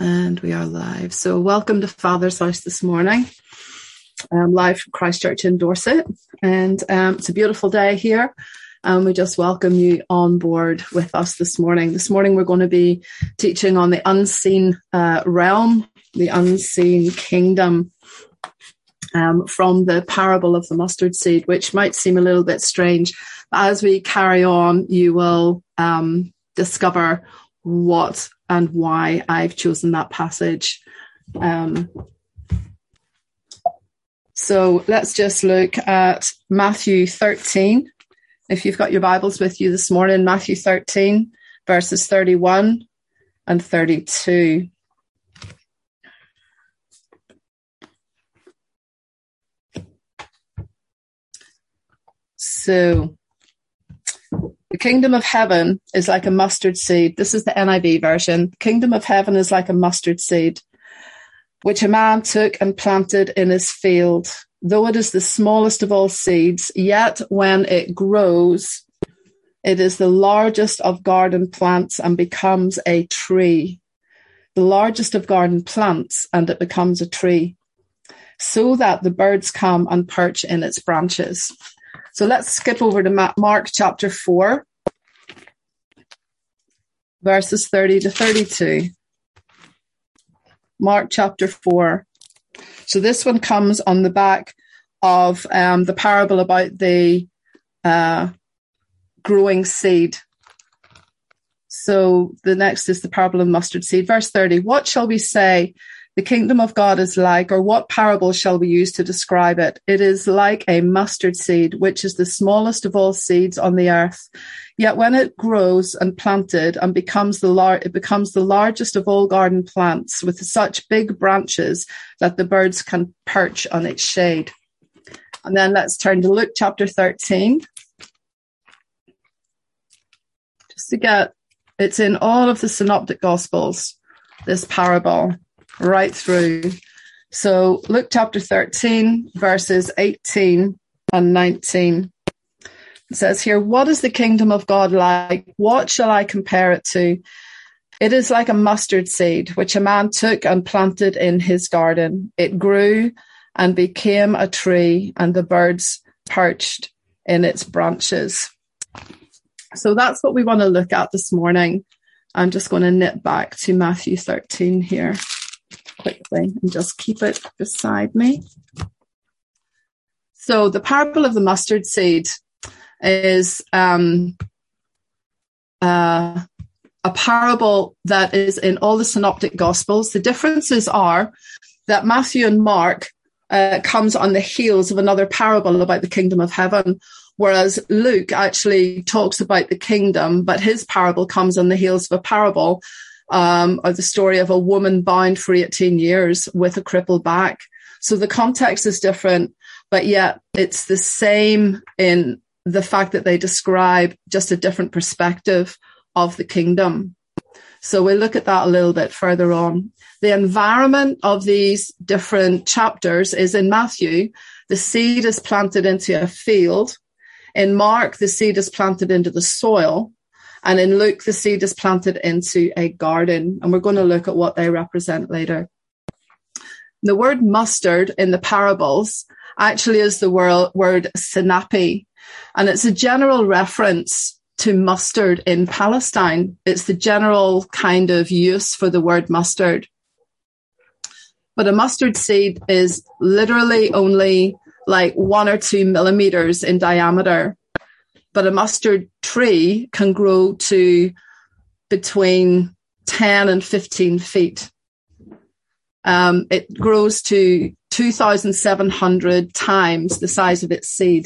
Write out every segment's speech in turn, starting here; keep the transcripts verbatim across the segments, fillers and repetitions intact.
And we are live. So welcome to Father's House this morning. Um, live from Christchurch in Dorset. And um, it's a beautiful day here. And we just welcome you on board with us this morning. This morning we're going to be teaching on the unseen uh, realm, the unseen kingdom, um, from the parable of the mustard seed, which might seem a little bit strange. But as we carry on, you will um, discover what and why I've chosen that passage. Um, so let's just look at Matthew thirteen. If you've got your Bibles with you this morning, Matthew thirteen, verses thirty-one and thirty-two. So, the kingdom of heaven is like a mustard seed. This is the N I V version. Kingdom of heaven is like a mustard seed, which a man took and planted in his field. Though it is the smallest of all seeds, yet when it grows, it is the largest of garden plants and becomes a tree. The largest of garden plants, and it becomes a tree, so that the birds come and perch in its branches. So let's skip over to Mark chapter four, verses thirty to thirty-two. Mark chapter four. So this one comes on the back of um, the parable about the uh, growing seed. So the next is the parable of the mustard seed. Verse thirty, what shall we say the kingdom of God is like, or what parable shall we use to describe it? It is like a mustard seed, which is the smallest of all seeds on the earth. Yet when it grows and planted and becomes the lar- it becomes the largest of all garden plants, with such big branches that the birds can perch on its shade. And then let's turn to Luke chapter thirteen. Just to get, it's in all of the synoptic gospels, this parable, right through. So Luke chapter thirteen, verses eighteen and nineteen. It says here, what is the kingdom of God like? What shall I compare it to? It is like a mustard seed, which a man took and planted in his garden. It grew and became a tree, and the birds perched in its branches. So that's what we want to look at this morning. I'm just going to nip back to Matthew thirteen here quickly and just keep it beside me. So the parable of the mustard seed is um, uh, a parable that is in all the synoptic gospels. The differences are that Matthew and Mark uh, comes on the heels of another parable about the kingdom of heaven, whereas Luke actually talks about the kingdom, but his parable comes on the heels of a parable Um, or the story of a woman bound for eighteen years with a crippled back. So the context is different, but yet it's the same in the fact that they describe just a different perspective of the kingdom. So we'll look at that a little bit further on. The environment of these different chapters is in Matthew, the seed is planted into a field. In Mark, the seed is planted into the soil. And in Luke, the seed is planted into a garden. And we're going to look at what they represent later. The word mustard in the parables actually is the word, word sinapi. And it's a general reference to mustard in Palestine. It's the general kind of use for the word mustard. But a mustard seed is literally only like one or two millimeters in diameter. But a mustard tree can grow to between ten and fifteen feet. Um, it grows to two thousand seven hundred times the size of its seed.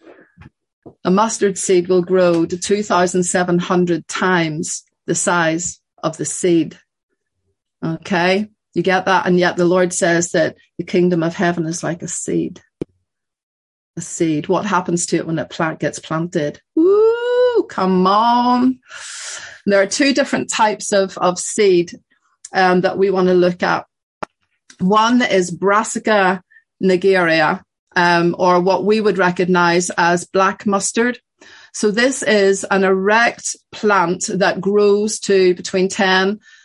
A mustard seed will grow to two thousand seven hundred times the size of the seed. Okay, you get that? And yet the Lord says that the kingdom of heaven is like a seed. A seed. What happens to it when it plant gets planted? Woo! Come on. There are two different types of, of seed um, that we want to look at. One is Brassica nigeria, um, or what we would recognize as black mustard. So this is an erect plant that grows to between ten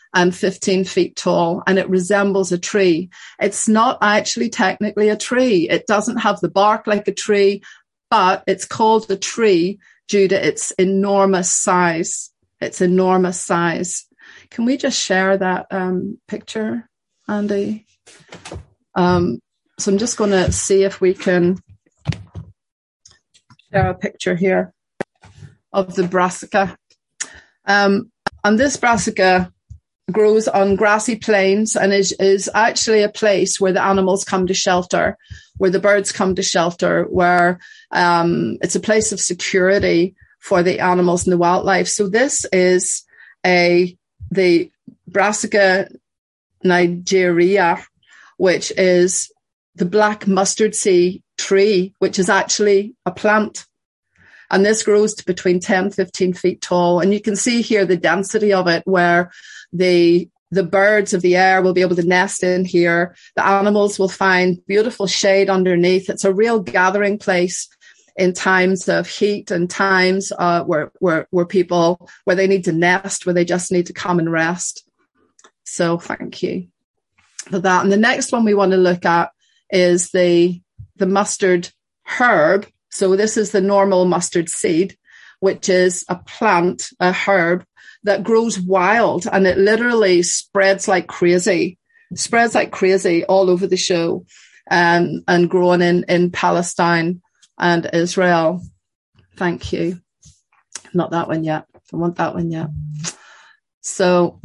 and fifteen feet tall, and it resembles a tree. It's not actually technically a tree. It doesn't have the bark like a tree, but it's called a tree due to its enormous size. Its enormous size. Can we just share that um, picture, Andy? Um, so I'm just going to see if we can share a picture here of the brassica. Um, and this brassica grows on grassy plains and is, is actually a place where the animals come to shelter, where the birds come to shelter, where um, it's a place of security for the animals and the wildlife. So this is a the Brassica nigeria, which is the black mustard seed tree, which is actually a plant. And this grows to between ten, fifteen feet tall. And you can see here the density of it, where the the birds of the air will be able to nest in here. The animals will find beautiful shade underneath. It's a real gathering place in times of heat and times uh, where, where, where people, where they need to nest, where they just need to come and rest. So thank you for that. And the next one we want to look at is the, the mustard herb. So this is the normal mustard seed, which is a plant, a herb that grows wild, and it literally spreads like crazy, spreads like crazy all over the show, um, and growing in, in Palestine and Israel. Thank you. Not that one yet. I want that one yet. So,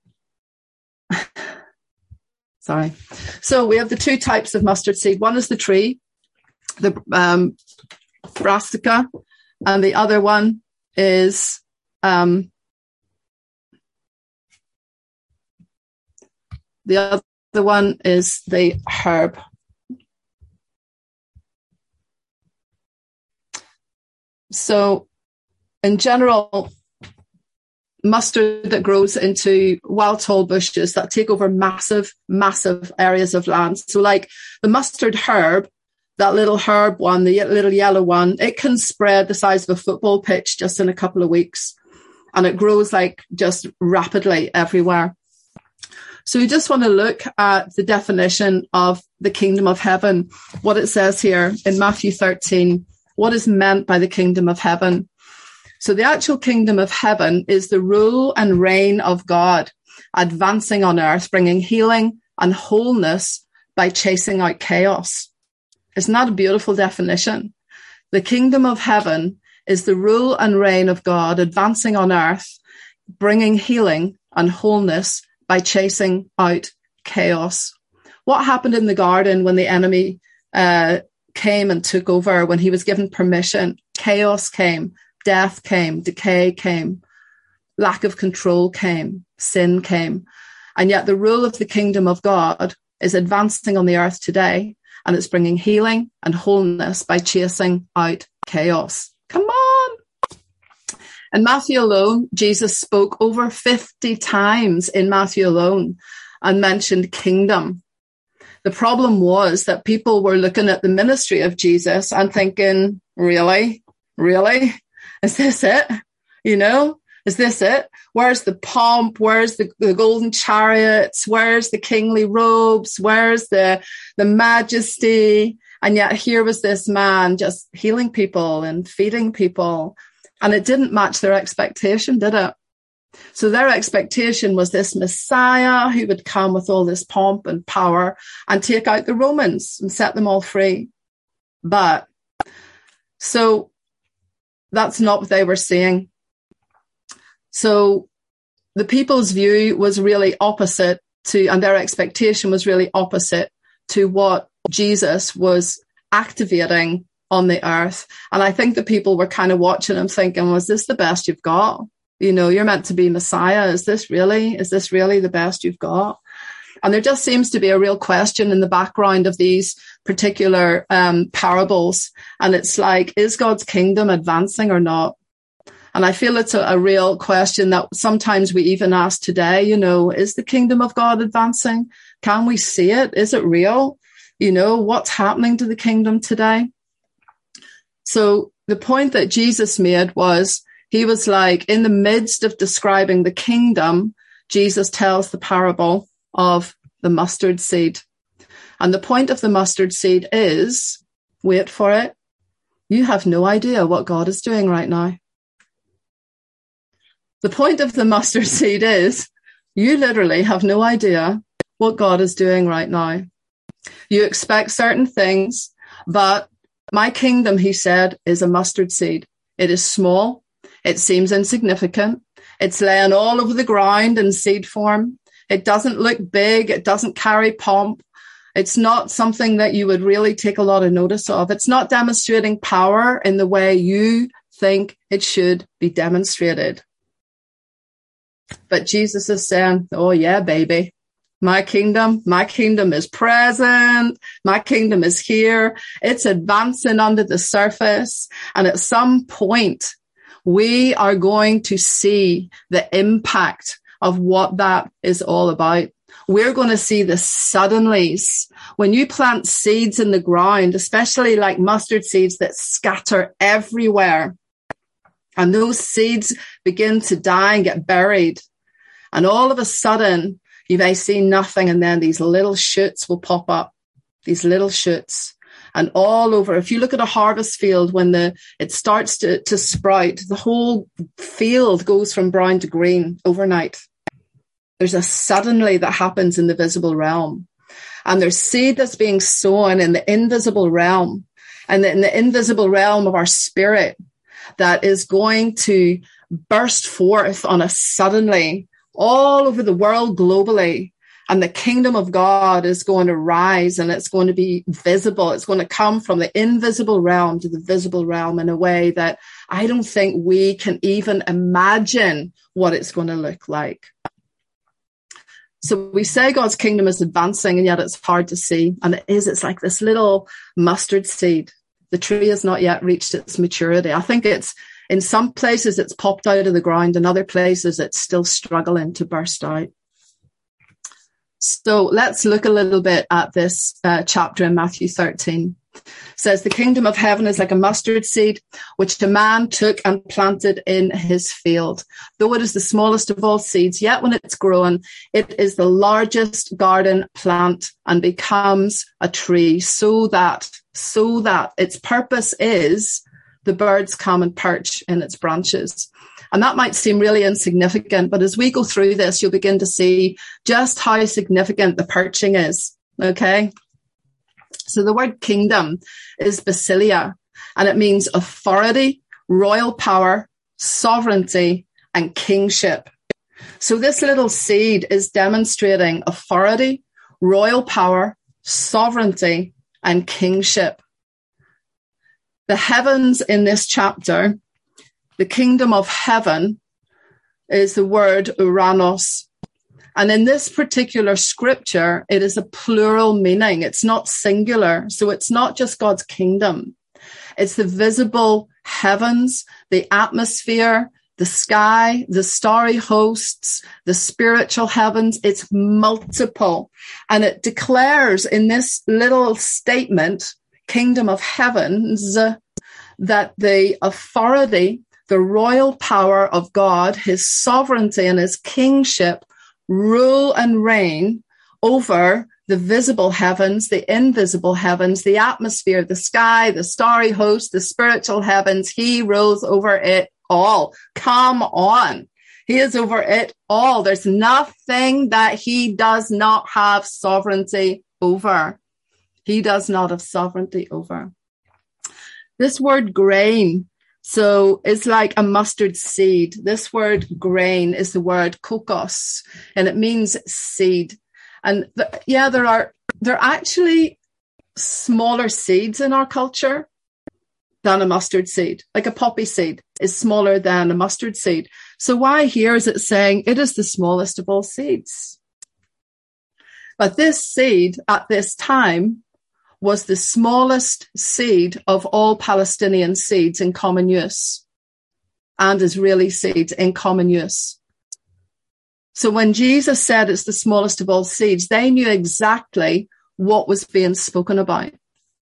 sorry. So we have the two types of mustard seed. One is the tree, the um, brassica, and the other one is um, the other one is the herb. So in general, mustard that grows into wild tall bushes that take over massive, massive areas of land. So like the mustard herb, that little herb one, the little yellow one, it can spread the size of a football pitch just in a couple of weeks. And it grows like just rapidly everywhere. So we just want to look at the definition of the kingdom of heaven, what it says here in Matthew thirteen, what is meant by the kingdom of heaven. So the actual kingdom of heaven is the rule and reign of God, advancing on earth, bringing healing and wholeness by chasing out chaos. Isn't that a beautiful definition? The kingdom of heaven is the rule and reign of God, advancing on earth, bringing healing and wholeness by chasing out chaos. What happened in the garden when the enemy uh, came and took over, when he was given permission? Chaos came, death came, decay came, lack of control came, sin came. And yet the rule of the kingdom of God is advancing on the earth today, and it's bringing healing and wholeness by chasing out chaos. Come on. In Matthew alone, Jesus spoke over fifty times in Matthew alone and mentioned kingdom. The problem was that people were looking at the ministry of Jesus and thinking, really? Really? Is this it? You know, is this it? Where's the pomp? Where's the, the golden chariots? Where's the kingly robes? Where's the, the majesty? And yet here was this man just healing people and feeding people. And it didn't match their expectation, did it? So their expectation was this Messiah who would come with all this pomp and power and take out the Romans and set them all free. But so that's not what they were seeing. So the people's view was really opposite to, and their expectation was really opposite to what Jesus was activating on the earth. And I think the people were kind of watching him thinking, was this the best you've got? You know, you're meant to be Messiah. Is this really, is this really the best you've got? And there just seems to be a real question in the background of these particular um, parables. And it's like, is God's kingdom advancing or not? And I feel it's a, a real question that sometimes we even ask today, you know, is the kingdom of God advancing? Can we see it? Is it real? You know, what's happening to the kingdom today? So the point that Jesus made was, he was like, in the midst of describing the kingdom, Jesus tells the parable of the mustard seed. And the point of the mustard seed is, wait for it, you have no idea what God is doing right now. The point of the mustard seed is, you literally have no idea what God is doing right now. You expect certain things, but my kingdom, he said, is a mustard seed. It is small. It seems insignificant. It's laying all over the ground in seed form. It doesn't look big. It doesn't carry pomp. It's not something that you would really take a lot of notice of. It's not demonstrating power in the way you think it should be demonstrated. But Jesus is saying, oh yeah, baby, my kingdom, my kingdom is present. My kingdom is here. It's advancing under the surface. And at some point, we are going to see the impact of what that is all about. We're going to see the suddenlies. When you plant seeds in the ground, especially like mustard seeds that scatter everywhere, and those seeds begin to die and get buried, and all of a sudden, you may see nothing, and then these little shoots will pop up, these little shoots. And all over, if you look at a harvest field, when the it starts to, to sprout, the whole field goes from brown to green overnight. There's a suddenly that happens in the visible realm. And there's seed that's being sown in the invisible realm, and in the invisible realm of our spirit, that is going to burst forth on us suddenly all over the world globally. And the kingdom of God is going to rise, and it's going to be visible. It's going to come from the invisible realm to the visible realm in a way that I don't think we can even imagine what it's going to look like. So we say God's kingdom is advancing, and yet it's hard to see. And it is, it's like this little mustard seed. The tree has not yet reached its maturity. I think it's, in some places it's popped out of the ground, in other places it's still struggling to burst out. So let's look a little bit at this uh, chapter in Matthew thirteen. It says, the kingdom of heaven is like a mustard seed, which a man took and planted in his field. Though it is the smallest of all seeds, yet when it's grown, it is the largest garden plant and becomes a tree, so that, so that its purpose is the birds come and perch in its branches. And that might seem really insignificant, but as we go through this, you'll begin to see just how significant the perching is. Okay. So the word kingdom is basileia, and it means authority, royal power, sovereignty, and kingship. So this little seed is demonstrating authority, royal power, sovereignty, and kingship. The heavens in this chapter, the kingdom of heaven, is the word uranos. And in this particular scripture, it is a plural meaning. It's not singular. So it's not just God's kingdom. It's the visible heavens, the atmosphere, the sky, the starry hosts, the spiritual heavens. It's multiple. And it declares in this little statement, kingdom of heavens, that the authority, the royal power of God, his sovereignty and his kingship rule and reign over the visible heavens, the invisible heavens, the atmosphere, the sky, the starry host, the spiritual heavens. He rules over it all. Come on. He is over it all. There's nothing that he does not have sovereignty over. He does not have sovereignty over. This word grain, so it's like a mustard seed. This word grain is the word kokos, and it means seed. And the, yeah, there are, there are actually smaller seeds in our culture than a mustard seed. Like a poppy seed is smaller than a mustard seed. So why here is it saying it is the smallest of all seeds? But this seed at this time was the smallest seed of all Palestinian seeds in common use and Israeli seeds in common use. So when Jesus said it's the smallest of all seeds, they knew exactly what was being spoken about.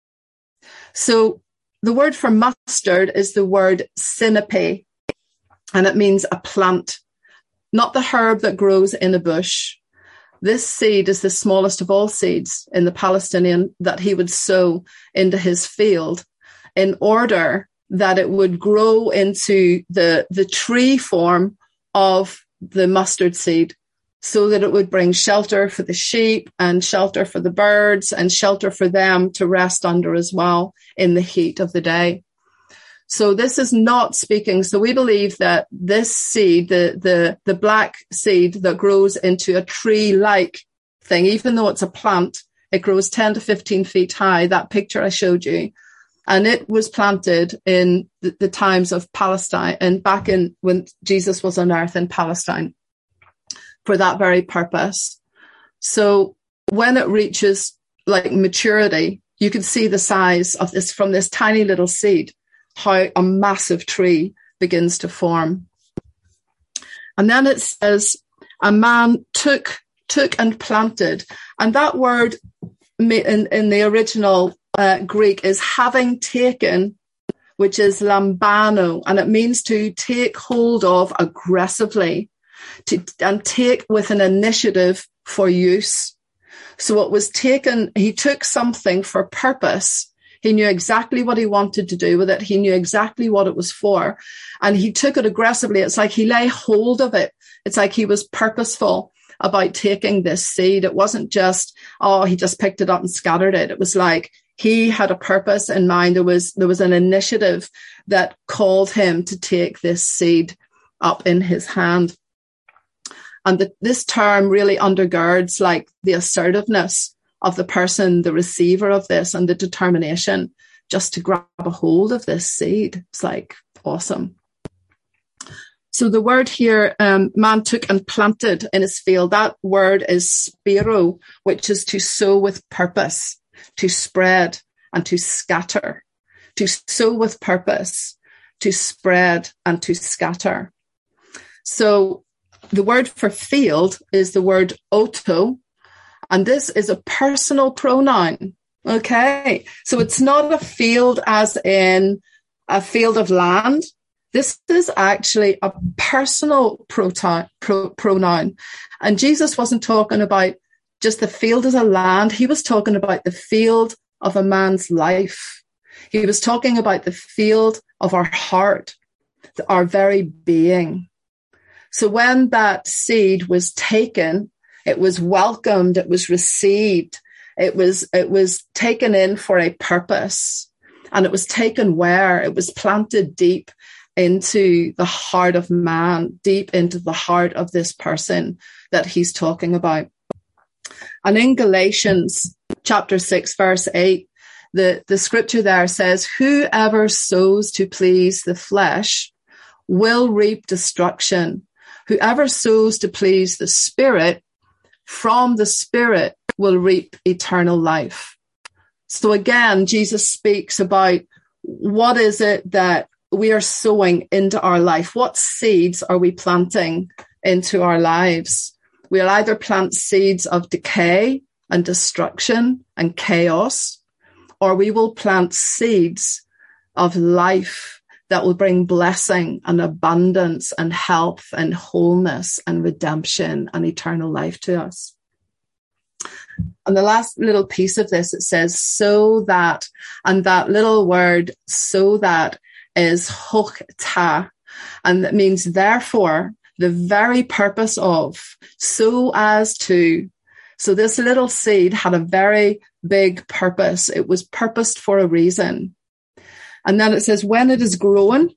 So the word for mustard is the word sinape, and it means a plant. not the herb that grows in a bush. This seed is the smallest of all seeds in the Palestinian that he would sow into his field in order that it would grow into the, the tree form of the mustard seed, so that it would bring shelter for the sheep and shelter for the birds and shelter for them to rest under as well in the heat of the day. So this is not speaking. So we believe that this seed, the, the, the black seed that grows into a tree-like thing, even though it's a plant, it grows ten to fifteen feet high, that picture I showed you. And it was planted in the, the times of Palestine and back in when Jesus was on earth in Palestine for that very purpose. So when it reaches like maturity, you can see the size of this from this tiny little seed, how a massive tree begins to form. And then it says, a man took, took and planted. And that word in, in the original uh, Greek is having taken, which is lambano, and it means to take hold of aggressively, to and take with an initiative for use. So it was taken, he took something for purpose. He knew exactly what he wanted to do with it. He knew exactly what it was for. And he took it aggressively. It's like he lay hold of it. It's like he was purposeful about taking this seed. It wasn't just, oh, he just picked it up and scattered it. It was like he had a purpose in mind. There was, there was an initiative that called him to take this seed up in his hand. And the, this term really undergirds like the assertiveness of the person, the receiver of this, and the determination just to grab a hold of this seed. It's like awesome. So the word here, um, man took and planted in his field. That word is spiro, which is to sow with purpose, to spread and to scatter, to sow with purpose, to spread and to scatter. So the word for field is the word oto, and this is a personal pronoun. Okay, so it's not a field as in a field of land. This is actually a personal proton, pro, pronoun. And Jesus wasn't talking about just the field as a land. He was talking about the field of a man's life. He was talking about the field of our heart, our very being. So when that seed was taken, it was welcomed, it was received, it was, it was taken in for a purpose. And it was taken where? It was planted deep into the heart of man, deep into the heart of this person that he's talking about. And in Galatians chapter six, verse eight, the, the scripture there says, whoever sows to please the flesh will reap destruction. Whoever sows to please the Spirit, from the Spirit will reap eternal life. So again, Jesus speaks about what is it that we are sowing into our life? What seeds are we planting into our lives? We'll either plant seeds of decay and destruction and chaos, or we will plant seeds of life that will bring blessing and abundance and health and wholeness and redemption and eternal life to us. And the last little piece of this, it says, so that, and that little word, so that, is hokta, and that means therefore, the very purpose of, so as to. So this little seed had a very big purpose. It was purposed for a reason. And then it says, when it is growing,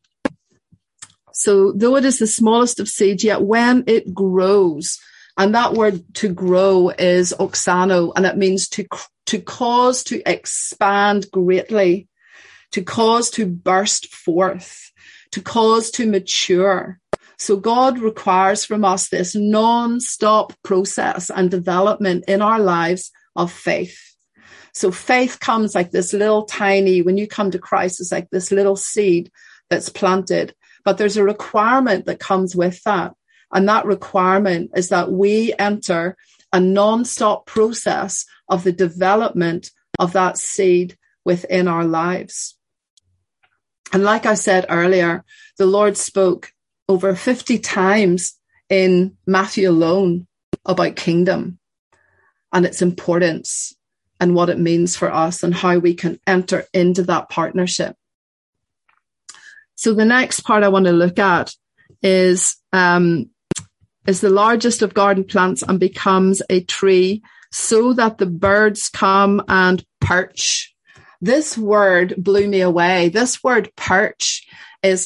so though it is the smallest of seeds, yet when it grows, and that word to grow is oxano, and it means to, to cause to expand greatly, to cause to burst forth, to cause to mature. So God requires from us this non-stop process and development in our lives of faith. So faith comes like this little tiny, when you come to Christ, it's like this little seed that's planted. But there's a requirement that comes with that. And that requirement is that we enter a non-stop process of the development of that seed within our lives. And like I said earlier, the Lord spoke over fifty times in Matthew alone about kingdom and its importance and what it means for us and how we can enter into that partnership. So the next part I want to look at is, um, is the largest of garden plants and becomes a tree so that the birds come and perch. This word blew me away. This word perch is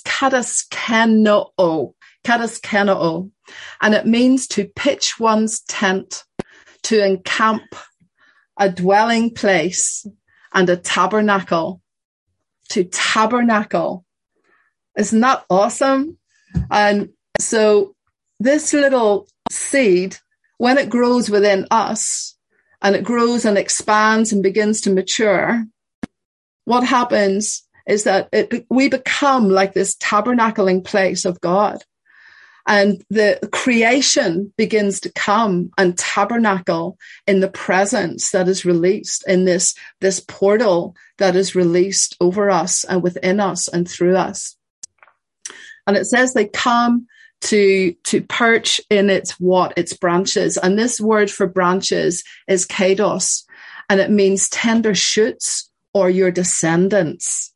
kataskeno, kataskeno, and it means to pitch one's tent, to encamp, a dwelling place, and a tabernacle, to tabernacle. Isn't that awesome? And so this little seed, when it grows within us, and it grows and expands and begins to mature, what happens is that it, we become like this tabernacling place of God. And the creation begins to come and tabernacle in the presence that is released in this, this portal that is released over us and within us and through us. And it says they come to, to perch in its what? Its branches. And this word for branches is kados, and it means tender shoots or your descendants.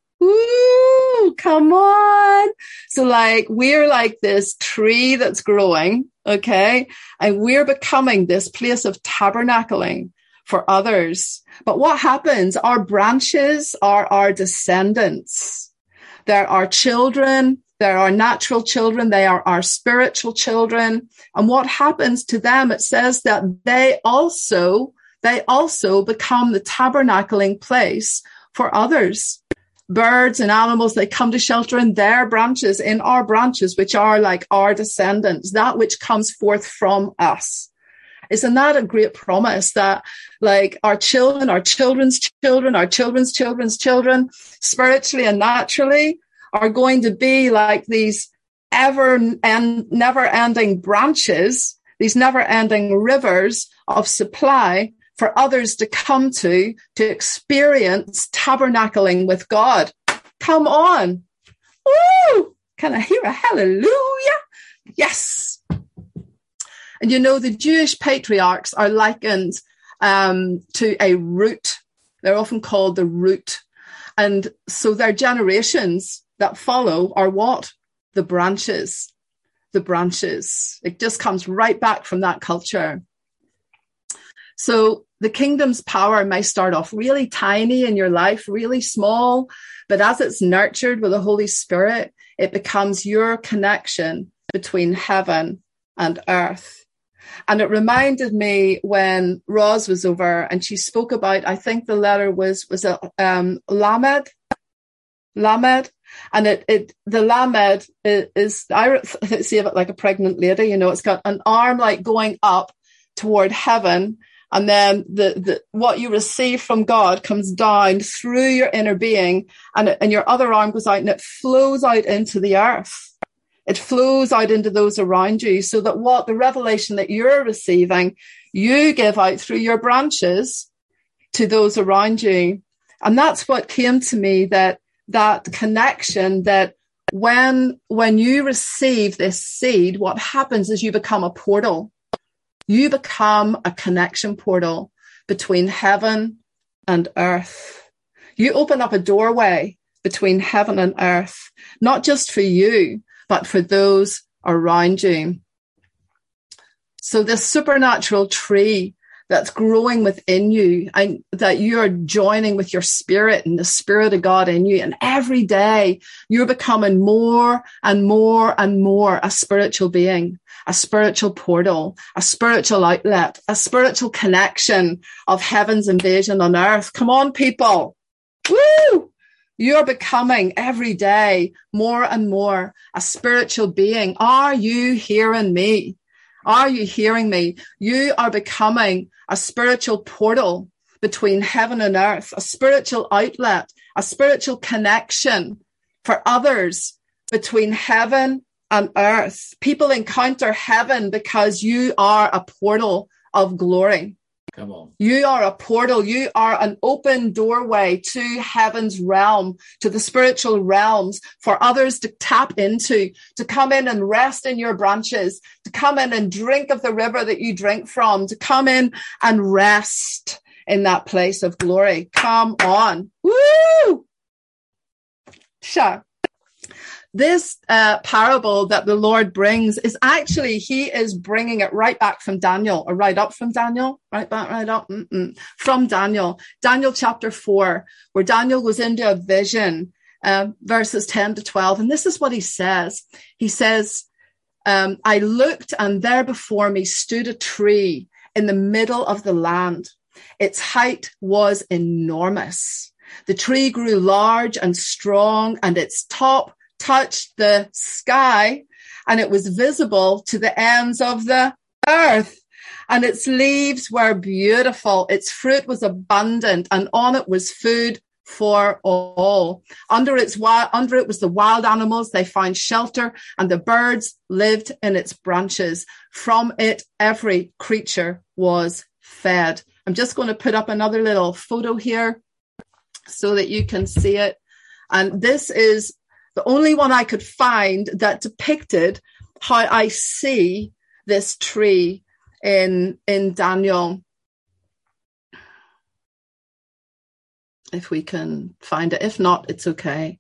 Ooh, come on. So like, we're like this tree that's growing, okay? And we're becoming this place of tabernacling for others. But what happens? Our branches are our descendants. They're our children. They're our natural children. They are our spiritual children. And what happens to them? It says that they also, they also become the tabernacling place for others. Birds and animals, they come to shelter in their branches, in our branches, which are like our descendants, that which comes forth from us. Isn't that a great promise that like our children, our children's children, our children's children's children, spiritually and naturally, are going to be like these ever and never ending branches, these never ending rivers of supply for others to come to, to experience tabernacling with God. Come on. Woo! Can I hear a hallelujah? Yes. And you know, the Jewish patriarchs are likened um, to a root. They're often called the root. And so their generations that follow are what? The branches. The branches. It just comes right back from that culture. So the kingdom's power may start off really tiny in your life, really small, but as it's nurtured with the Holy Spirit, it becomes your connection between heaven and earth. And it reminded me when Roz was over and she spoke about, I think the letter was, was a, um, Lamed, Lamed. And it, it, the Lamed is, is, I see it like a pregnant lady, you know, it's got an arm like going up toward heaven. And then the, the, what you receive from God comes down through your inner being, and, and your other arm goes out and it flows out into the earth. It flows out into those around you, so that what the revelation that you're receiving, you give out through your branches to those around you. And that's what came to me, that, that connection, that when, when you receive this seed, what happens is you become a portal. You become a connection portal between heaven and earth. You open up a doorway between heaven and earth, not just for you, but for those around you. So this supernatural tree that's growing within you, and that you are joining with your spirit and the Spirit of God in you. And every day you're becoming more and more and more a spiritual being, a spiritual portal, a spiritual outlet, a spiritual connection of heaven's invasion on earth. Come on, people. Woo! You're becoming every day more and more a spiritual being. Are you hearing me? Are you hearing me? You are becoming a spiritual portal between heaven and earth, a spiritual outlet, a spiritual connection for others between heaven and earth. People encounter heaven because you are a portal of glory. Come on. You are a portal. You are an open doorway to heaven's realm, to the spiritual realms for others to tap into, to come in and rest in your branches, to come in and drink of the river that you drink from, to come in and rest in that place of glory. Come on. Woo! Sure. This uh, parable that the Lord brings is actually, he is bringing it right back from Daniel, or right up from Daniel, right back, right up, Mm-mm. from Daniel, Daniel chapter four, where Daniel goes into a vision, um, verses ten to twelve. And this is what he says. He says, um, I looked, and there before me stood a tree in the middle of the land. Its height was enormous. The tree grew large and strong, and its top touched the sky, and it was visible to the ends of the earth. And its leaves were beautiful. Its fruit was abundant, and on it was food for all. Under its under it was the wild animals. They found shelter, and the birds lived in its branches. From it, every creature was fed. I'm just going to put up another little photo here so that you can see it. And this is the only one I could find that depicted how I see this tree in, in Daniel. If we can find it. If not, it's okay.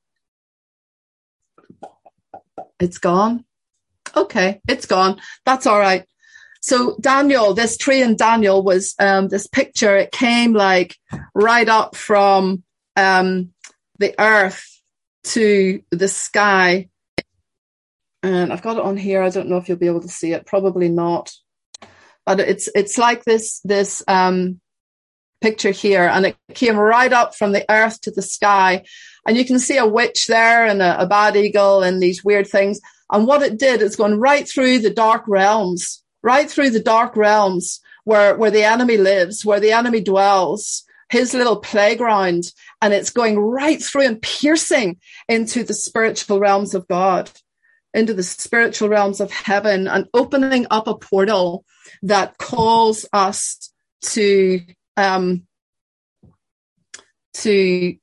It's gone. Okay, it's gone. That's all right. So Daniel, this tree in Daniel was um, this picture. It came like right up from um, the earth to the sky. And I've got it on here. I don't know if you'll be able to see it. Probably not. But it's it's like this this um, picture here, and it came right up from the earth to the sky. And you can see a witch there and a, a bad eagle and these weird things. And what it did is going right through the dark realms, right through the dark realms where, where the enemy lives, where the enemy dwells, his little playground. And it's going right through and piercing into the spiritual realms of God, into the spiritual realms of heaven, and opening up a portal that calls us to, um, to,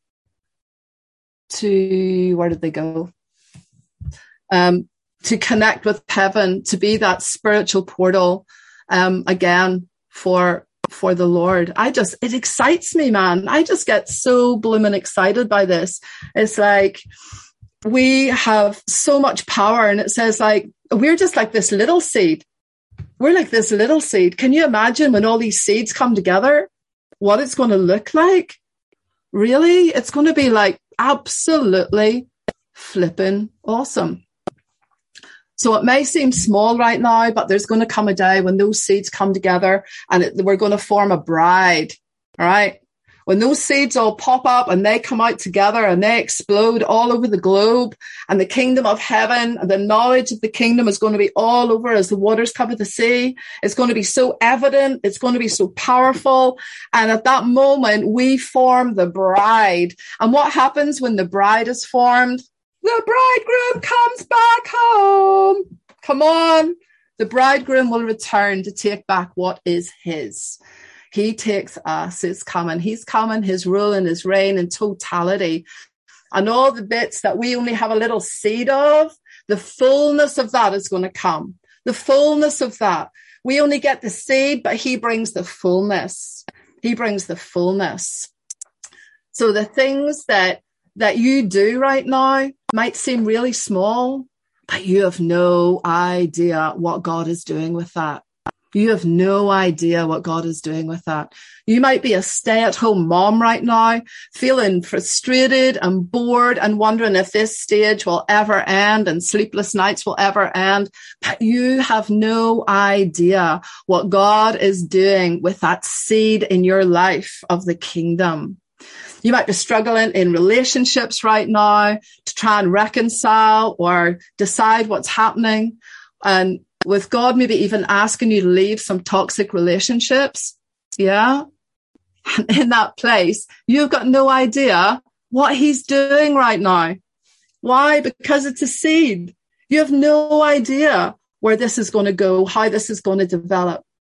to, where did they go? Um, to connect with heaven, to be that spiritual portal, um, again for, for the Lord. I just, it excites me, man. I just get so blooming excited by this. It's like, we have so much power, and it says like, we're just like this little seed. We're like this little seed. Can you imagine when all these seeds come together, what it's going to look like? Really? It's going to be like absolutely flipping awesome. So it may seem small right now, but there's going to come a day when those seeds come together, and it, we're going to form a bride, all right? When those seeds all pop up and they come out together and they explode all over the globe, and the kingdom of heaven, the knowledge of the kingdom is going to be all over as the waters cover the sea. It's going to be so evident. It's going to be so powerful. And at that moment, we form the bride. And what happens when the bride is formed? The bridegroom comes back home. Come on. The bridegroom will return to take back what is his. He takes us. It's coming. He's coming. His rule and his reign in totality. And all the bits that we only have a little seed of, the fullness of that is going to come. The fullness of that. We only get the seed, but he brings the fullness. He brings the fullness. So the things that that you do right now might seem really small, but you have no idea what God is doing with that. You have no idea what God is doing with that. You might be a stay-at-home mom right now, feeling frustrated and bored and wondering if this stage will ever end and sleepless nights will ever end. But you have no idea what God is doing with that seed in your life of the kingdom. You might be struggling in relationships right now to try and reconcile or decide what's happening. And with God maybe even asking you to leave some toxic relationships. Yeah. And in that place, you've got no idea what he's doing right now. Why? Because it's a seed. You have no idea where this is going to go, how this is going to develop.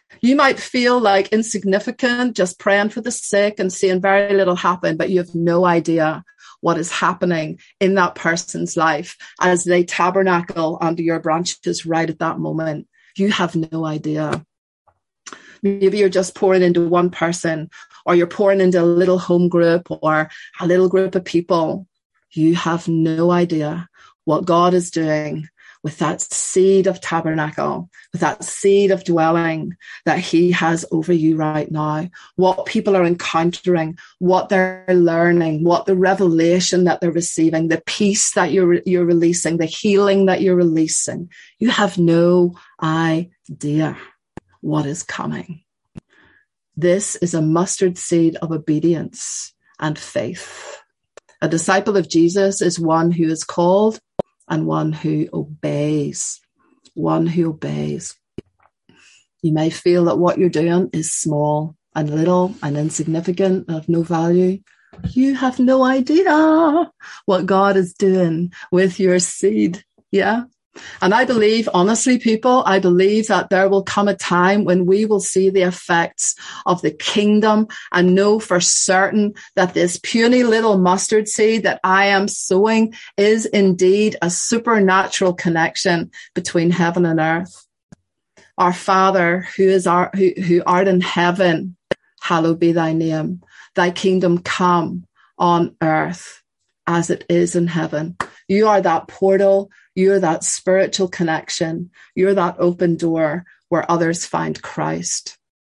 You might feel like insignificant, just praying for the sick and seeing very little happen, but you have no idea what is happening in that person's life as they tabernacle under your branches right at that moment. You have no idea. Maybe you're just pouring into one person, or you're pouring into a little home group or a little group of people. You have no idea what God is doing with that seed of tabernacle, with that seed of dwelling that he has over you right now, what people are encountering, what they're learning, what the revelation that they're receiving, the peace that you're, you're releasing, the healing that you're releasing. You have no idea what is coming. This is a mustard seed of obedience and faith. A disciple of Jesus is one who is called and one who obeys, one who obeys. You may feel that what you're doing is small and little and insignificant and of no value. You have no idea what God is doing with your seed. Yeah. And I believe, honestly, people, I believe that there will come a time when we will see the effects of the kingdom and know for certain that this puny little mustard seed that I am sowing is indeed a supernatural connection between heaven and earth. Our Father, who is our, who, who art in heaven, hallowed be thy name. Thy kingdom come on earth as it is in heaven. You are that portal. You're that spiritual connection. You're that open door where others find Christ.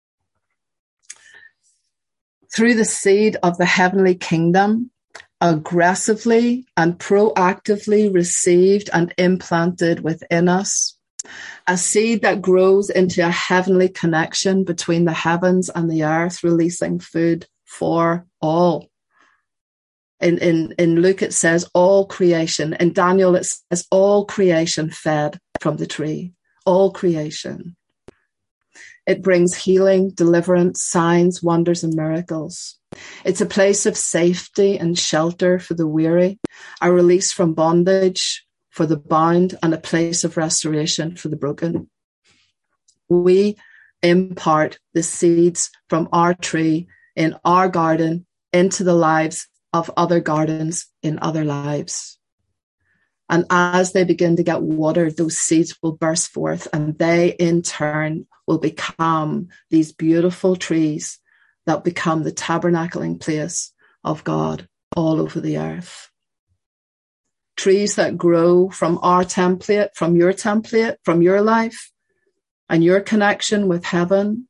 Through the seed of the heavenly kingdom, aggressively and proactively received and implanted within us, a seed that grows into a heavenly connection between the heavens and the earth, releasing food for all. In, in, in Luke, it says all creation. In Daniel, it says all creation fed from the tree. All creation. It brings healing, deliverance, signs, wonders, and miracles. It's a place of safety and shelter for the weary, a release from bondage for the bound, and a place of restoration for the broken. We impart the seeds from our tree in our garden into the lives of other gardens in other lives. And as they begin to get watered, those seeds will burst forth, and they in turn will become these beautiful trees that become the tabernacling place of God all over the earth. Trees that grow from our template, from your template, from your life and your connection with heaven.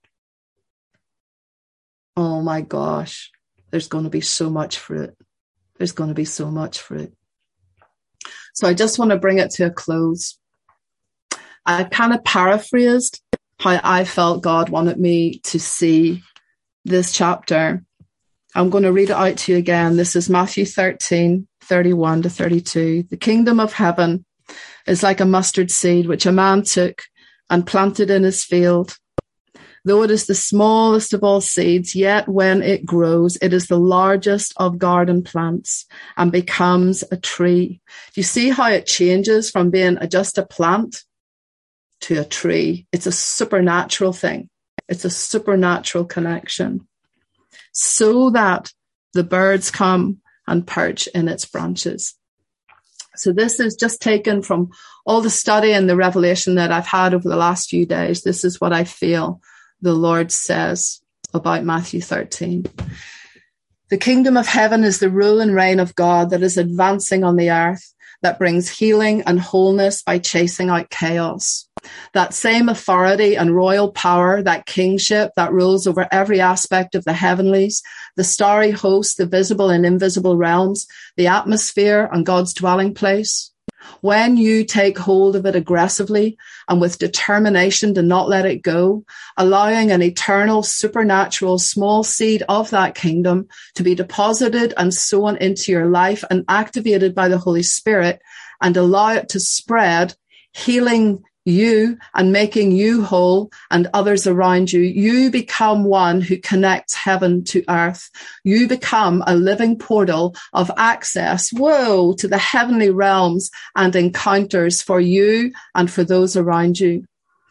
Oh my gosh. There's going to be so much fruit. There's going to be so much fruit. So I just want to bring it to a close. I kind of paraphrased how I felt God wanted me to see this chapter. I'm going to read it out to you again. This is Matthew thirteen, thirty-one to thirty-two. The kingdom of heaven is like a mustard seed, which a man took and planted in his field. Though it is the smallest of all seeds, yet when it grows, it is the largest of garden plants and becomes a tree. Do you see how it changes from being a, just a plant to a tree? It's a supernatural thing. It's a supernatural connection. So that the birds come and perch in its branches. So this is just taken from all the study and the revelation that I've had over the last few days. This is what I feel the Lord says about Matthew thirteen. The kingdom of heaven is the rule and reign of God that is advancing on the earth, that brings healing and wholeness by chasing out chaos. That same authority and royal power, that kingship that rules over every aspect of the heavenlies, the starry host, the visible and invisible realms, the atmosphere and God's dwelling place. When you take hold of it aggressively and with determination to not let it go, allowing an eternal, supernatural, small seed of that kingdom to be deposited and sown into your life and activated by the Holy Spirit, and allow it to spread, healing you and making you whole and others around you, you become one who connects heaven to earth. You become a living portal of access, whoa, to the heavenly realms and encounters for you and for those around you.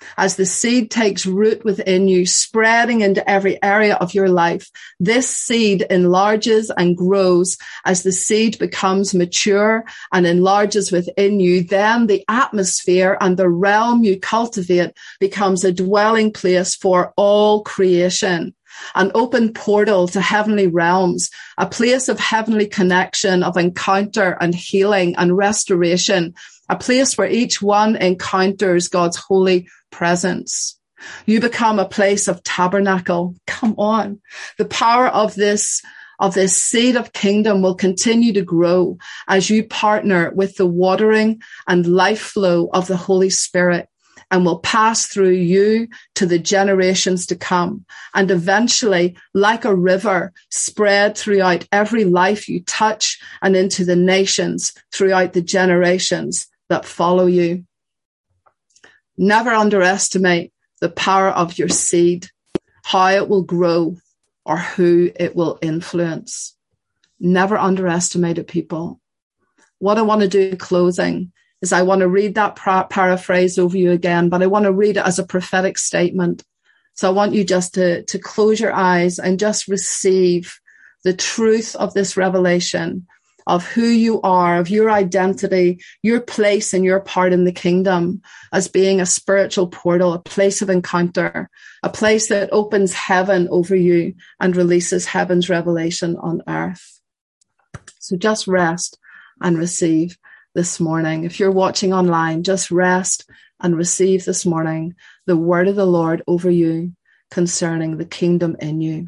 As the seed takes root within you, spreading into every area of your life, this seed enlarges and grows. As the seed becomes mature and enlarges within you, then the atmosphere and the realm you cultivate becomes a dwelling place for all creation. An open portal to heavenly realms, a place of heavenly connection, of encounter and healing and restoration, a place where each one encounters God's holy presence. You become a place of tabernacle. Come on. The power of this, of this seed of kingdom will continue to grow as you partner with the watering and life flow of the Holy Spirit, and will pass through you to the generations to come, and eventually, like a river, spread throughout every life you touch and into the nations throughout the generations that follow you. Never underestimate the power of your seed, how it will grow, or who it will influence. Never underestimate it, people. What I want to do in closing is I want to read that pra- paraphrase over you again, but I want to read it as a prophetic statement. So I want you just to, to close your eyes and just receive the truth of this revelation of who you are, of your identity, your place and your part in the kingdom as being a spiritual portal, a place of encounter, a place that opens heaven over you and releases heaven's revelation on earth. So just rest and receive this morning. If you're watching online, just rest and receive this morning the word of the Lord over you concerning the kingdom in you.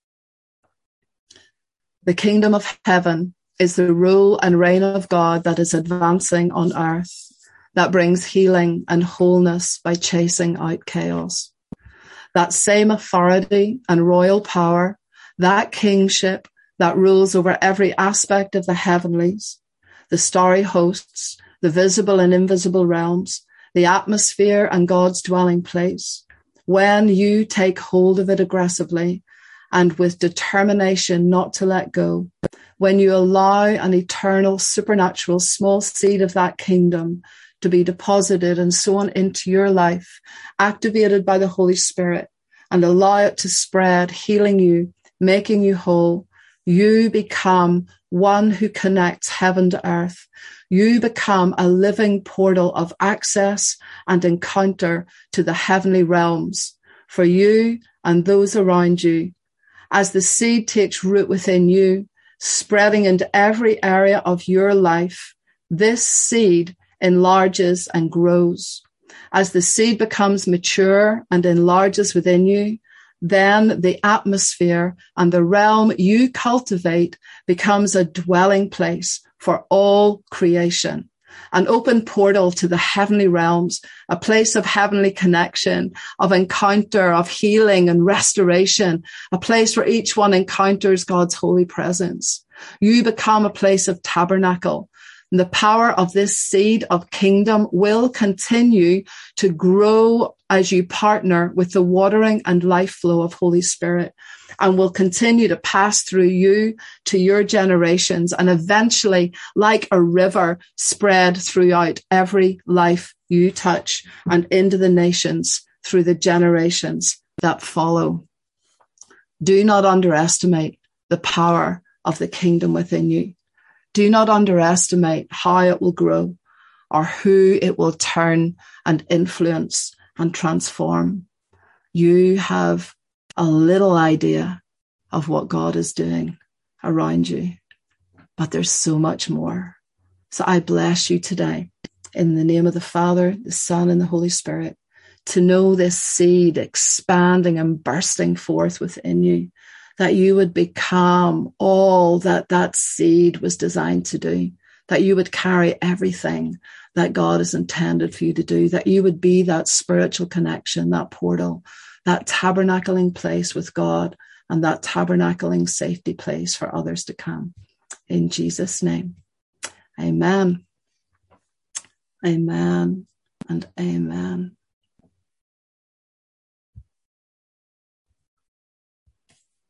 The kingdom of heaven is the rule and reign of God that is advancing on earth, that brings healing and wholeness by chasing out chaos. That same authority and royal power, that kingship that rules over every aspect of the heavenlies, the starry hosts, the visible and invisible realms, the atmosphere and God's dwelling place. When you take hold of it aggressively and with determination not to let go, when you allow an eternal, supernatural, small seed of that kingdom to be deposited and sown into your life, activated by the Holy Spirit, and allow it to spread, healing you, making you whole, you become one who connects heaven to earth. You become a living portal of access and encounter to the heavenly realms for you and those around you. As the seed takes root within you, spreading into every area of your life, this seed enlarges and grows. As the seed becomes mature and enlarges within you, then the atmosphere and the realm you cultivate becomes a dwelling place for all creation, an open portal to the heavenly realms, a place of heavenly connection, of encounter, of healing and restoration, a place where each one encounters God's holy presence. You become a place of tabernacle. And the power of this seed of kingdom will continue to grow as you partner with the watering and life flow of Holy Spirit, and will continue to pass through you to your generations, and eventually, like a river, spread throughout every life you touch and into the nations through the generations that follow. Do not underestimate the power of the kingdom within you. Do not underestimate how it will grow or who it will turn and influence and transform. You have a little idea of what God is doing around you, but there's so much more. So I bless you today in the name of the Father, the Son, and the Holy Spirit, to know this seed expanding and bursting forth within you, that you would become all that that seed was designed to do, that you would carry everything that God has intended for you to do, that you would be that spiritual connection, that portal, that tabernacling place with God, and that tabernacling safety place for others to come. In Jesus' name, amen. Amen and amen.